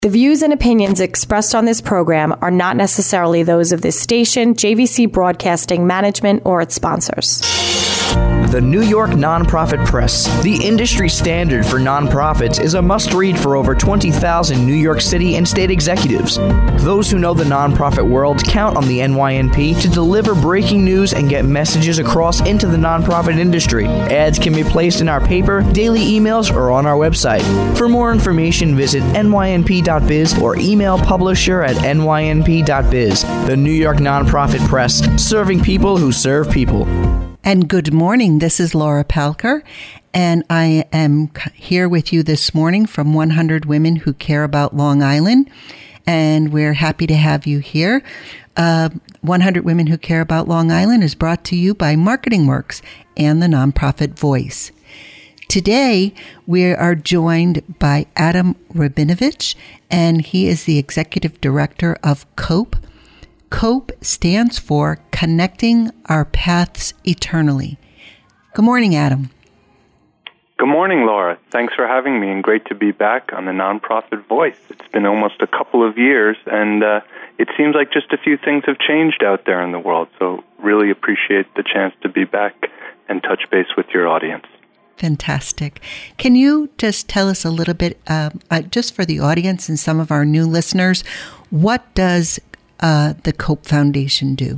The views and opinions expressed on this program are not necessarily those of this station, JVC Broadcasting Management, or its sponsors. The New York Nonprofit Press, the industry standard for nonprofits, is a must-read for over 20,000 New York City and state executives. Those who know the nonprofit world count on the NYNP to deliver breaking news and get messages across into the nonprofit industry. Ads can be placed in our paper, daily emails, or on our website. For more information, visit nynp.biz or email publisher at nynp.biz. The New York Nonprofit Press, serving people who serve people. And good morning. This is Laura Palker, and I am here with you this morning from 100 Women Who Care About Long Island, and we're happy to have you here. 100 Women Who Care About Long Island is brought to you by Marketing Works and the Nonprofit Voice. Today, we are joined by Adam Rabinovich, and he is the Executive Director of COPE. COPE stands for Connecting Our Paths Eternally. Good morning, Adam. Good morning, Laura. Thanks for having me, and great to be back on the Nonprofit Voice. It's been almost a couple of years, and it seems like just a few things have changed out there in the world, so really appreciate the chance to be back and touch base with your audience. Fantastic. Can you just tell us a little bit, just for the audience and some of our new listeners, what does the COPE Foundation do?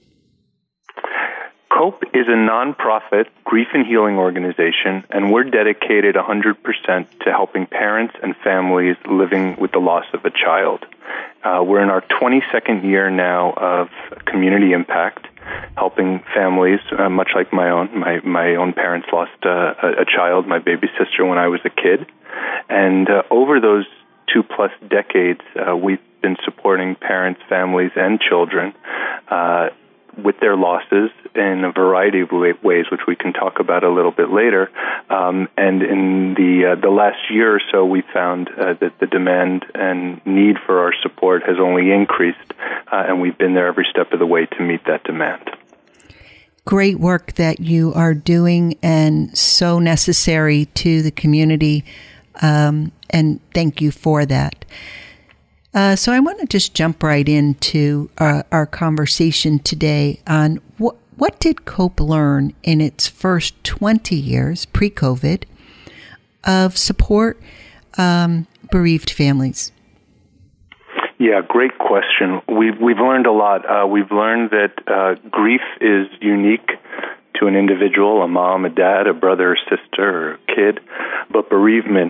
COPE is a nonprofit grief and healing organization, and we're dedicated 100% to helping parents and families living with the loss of a child. We're in our 22nd year now of community impact, helping families, much like my own. My own parents lost a child, my baby sister, when I was a kid. And over those 2+ decades, we've been supporting parents, families, and children with their losses in a variety of ways, which we can talk about a little bit later. And in the last year or so, we found that the demand and need for our support has only increased, and we've been there every step of the way to meet that demand. Great work that you are doing, and so necessary to the community, and thank you for that. So I want to just jump right into our conversation today on what did COPE learn in its first 20 years, pre-COVID, of support bereaved families? Yeah, great question. We've learned a lot. We've learned that grief is unique to an individual, a mom, a dad, a brother, a sister, or a kid. But bereavement,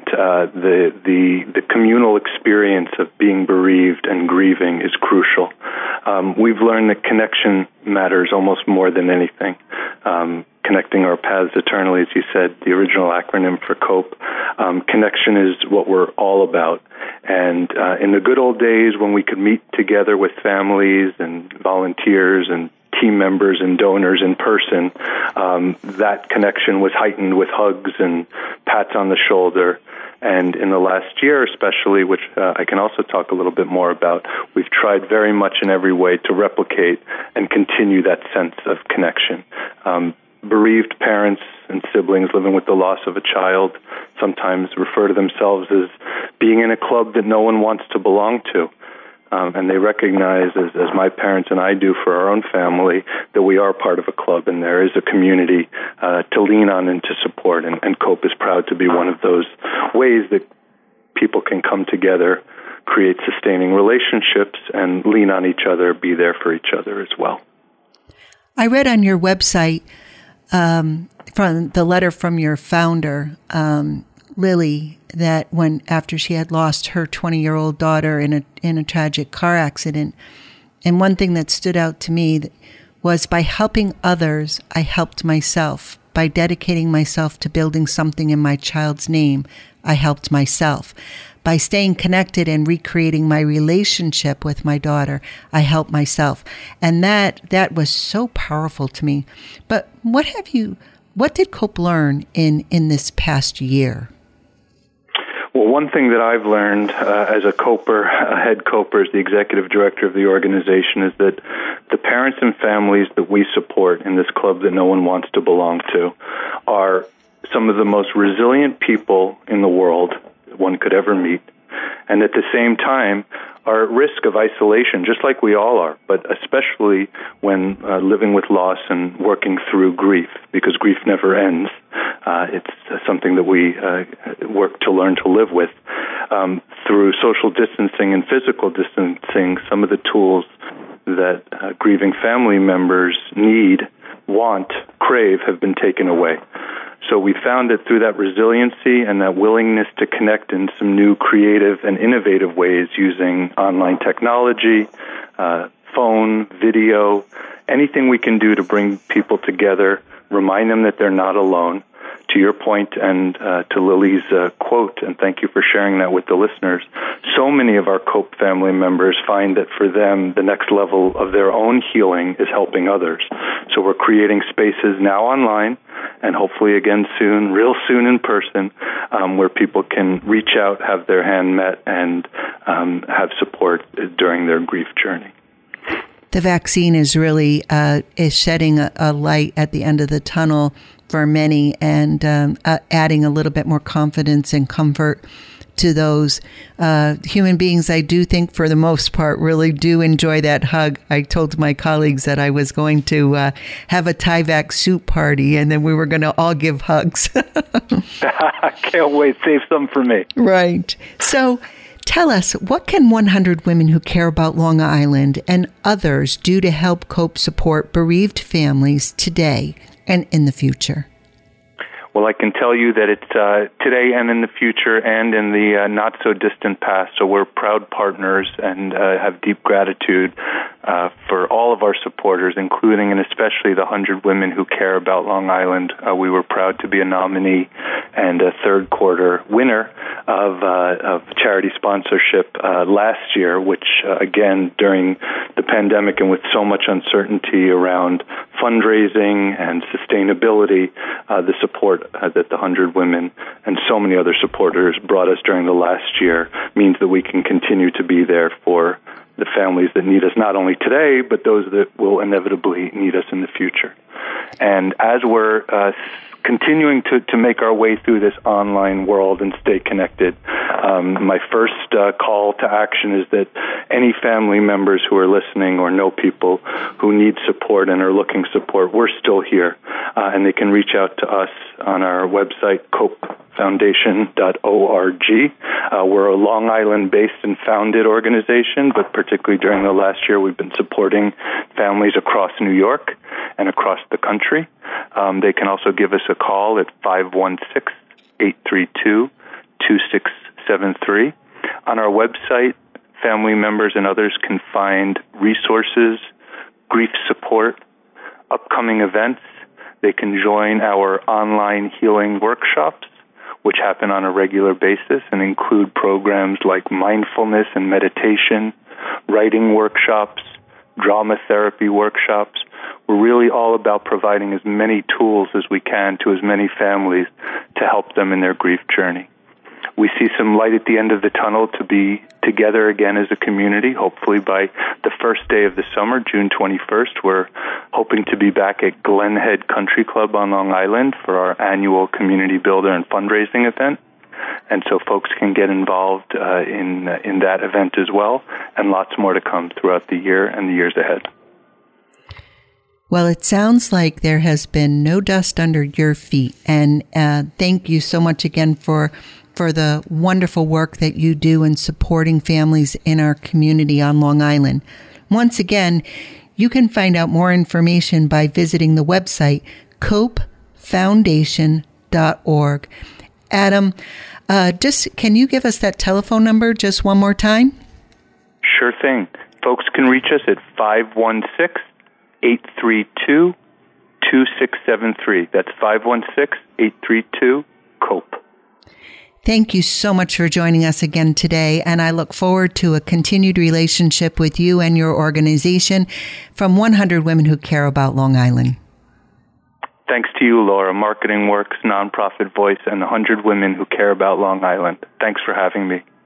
the communal experience of being bereaved and grieving is crucial. We've learned that connection matters almost more than anything. Connecting our paths eternally, as you said, the original acronym for COPE. Connection is what we're all about. And in the good old days when we could meet together with families and volunteers and team members and donors in person, that connection was heightened with hugs and pats on the shoulder. And in the last year especially, which I can also talk a little bit more about, we've tried very much in every way to replicate and continue that sense of connection. Bereaved parents and siblings living with the loss of a child sometimes refer to themselves as being in a club that no one wants to belong to. And they recognize, as my parents and I do for our own family, that we are part of a club and there is a community to lean on and to support. And COPE is proud to be one of those ways that people can come together, create sustaining relationships, and lean on each other, be there for each other as well. I read on your website from the letter from your founder, Lily, that after she had lost her 20-year-old daughter in a tragic car accident, and one thing that stood out to me was, by helping others, I helped myself. By dedicating myself to building something in my child's name, I helped myself. By staying connected and recreating my relationship with my daughter, I helped myself. And that was so powerful to me. But what did COPE learn in this past year? Well, one thing that I've learned as a head COPER, as the executive director of the organization, is that the parents and families that we support in this club that no one wants to belong to are some of the most resilient people in the world one could ever meet. and at the same time are at risk of isolation, just like we all are, but especially when living with loss and working through grief, because grief never ends. It's something that we work to learn to live with. Through social distancing and physical distancing, some of the tools that grieving family members need, want, crave have been taken away. So we found that through that resiliency and that willingness to connect in some new creative and innovative ways using online technology, phone, video, anything we can do to bring people together, remind them that they're not alone. To your point and to Lily's quote, and thank you for sharing that with the listeners, so many of our COPE family members find that for them, the next level of their own healing is helping others. So we're creating spaces now online, and hopefully again soon, real soon in person, where people can reach out, have their hand met, and have support during their grief journey. The vaccine is really is shedding a light at the end of the tunnel for many, and adding a little bit more confidence and comfort to those human beings. I do think, for the most part, really do enjoy that hug. I told my colleagues that I was going to have a Tyvek soup party, and then we were going to all give hugs. I can't wait. Save some for me. Right. So tell us, what can 100 Women Who Care About Long Island and others do to help COPE support bereaved families today and in the future? Well, I can tell you that it's today and in the future and in the not-so-distant past. So we're proud partners and have deep gratitude for all of our supporters, including and especially the 100 Women Who Care About Long Island. We were proud to be a nominee and a third quarter winner of charity sponsorship last year, which, again, during the pandemic and with so much uncertainty around fundraising and sustainability, the support that the 100 Women and so many other supporters brought us during the last year means that we can continue to be there for the families that need us not only today, but those that will inevitably need us in the future. And as we're continuing to make our way through this online world and stay connected, my first call to action is that any family members who are listening or know people who need support and are looking support, we're still here. And they can reach out to us on our website, copefoundation.org. We're a Long Island-based and founded organization, but particularly during the last year, we've been supporting families across New York and across the country. They can also give us a call at 516-832-2673. On our website, family members and others can find resources, grief support, upcoming events. They can join our online healing workshops, which happen on a regular basis and include programs like mindfulness and meditation, writing workshops, drama therapy workshops. We're really all about providing as many tools as we can to as many families to help them in their grief journey. We see some light at the end of the tunnel to be together again as a community. Hopefully by the first day of the summer, June 21st, we're hoping to be back at Glen Head Country Club on Long Island for our annual community builder and fundraising event. And so folks can get involved in that event as well, and lots more to come throughout the year and the years ahead. Well, it sounds like there has been no dust under your feet. And thank you so much again for the wonderful work that you do in supporting families in our community on Long Island. Once again, you can find out more information by visiting the website copefoundation.org. Adam, can you give us that telephone number just one more time? Sure thing. Folks can reach us at 516-832-2673. That's 516-832-COPE. Thank you so much for joining us again today, and I look forward to a continued relationship with you and your organization from 100 Women Who Care About Long Island. Thanks to you, Laura, Marketing Works, Nonprofit Voice, and 100 Women Who Care About Long Island. Thanks for having me.